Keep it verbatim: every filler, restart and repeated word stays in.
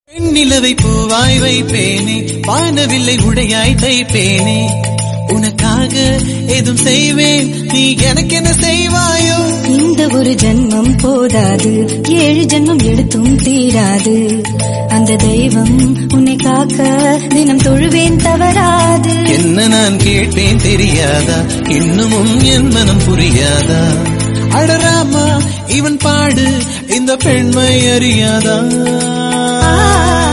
பெண்ணிலவை பூவாய் வைப்பேனே, வானவில்லை உடையாய் தைப்பேனே, உனக்காக ஏதும் செய்வேன், நீ எனக்கு என்ன செய்வாயோ? இந்த ஒரு ஜென்மம் போதாது, ஏழு ஜென்மம் எடுத்தும் தீராது. அந்த தெய்வம் உன்னை காக்க தினம் தொழுவேன் தவறாது. என்ன நான் கேட்பேன் தெரியாதா, இன்னமும் என் மனம் புரியாதா? அடராமா இவன் பாடு இந்த பெண்மை அறியாதா?